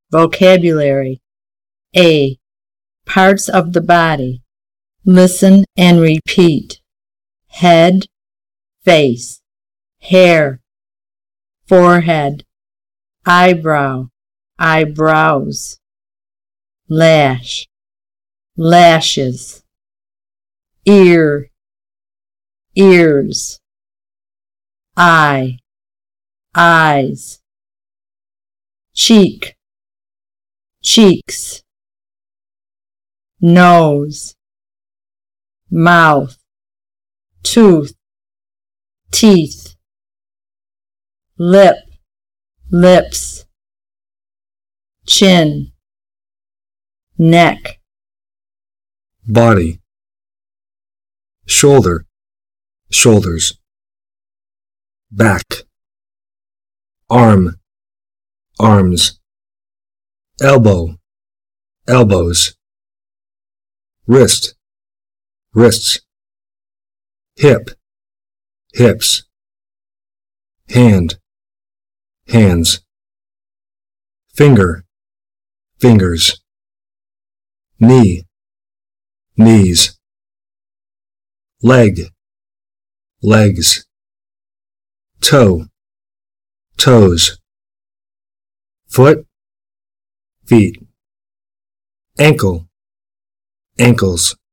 Vocabulary. A. Parts of the body. Listen and repeat. Head, face, hair, forehead, eyebrow, eyebrows, lash, lashes, ear, ears, eye, eyes, cheek, cheeks, nose, mouth, tooth, teeth, lip, lips, chin, neck, body, shoulder, shoulders, back, arm, arms, elbow, elbows, wrist, wrists, hip, hips, hand, hands, finger, fingers, knee, knees, leg, legs, toe, toes, foot, feet, ankle, ankles,